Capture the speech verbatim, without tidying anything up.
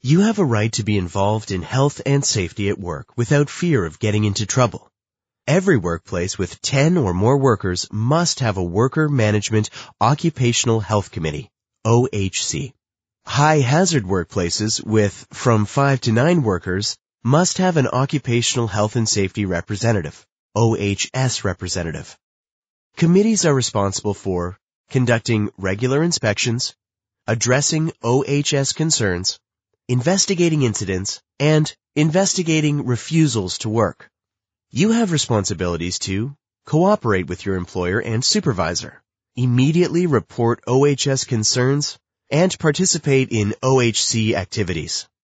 You have a right to be involved in health and safety at work without fear of getting into trouble. Every workplace with ten or more workers must have a Worker Management Occupational Health Committee, O H C. High-hazard workplaces with from five to nine workers must have an Occupational Health and Safety Representative, O H S representative. Committees are responsible for conducting regular inspections, addressing O H S concerns, investigating incidents, and investigating refusals to work. You have responsibilities to cooperate with your employer and supervisor, immediately report O H S concerns, and participate in O H C activities.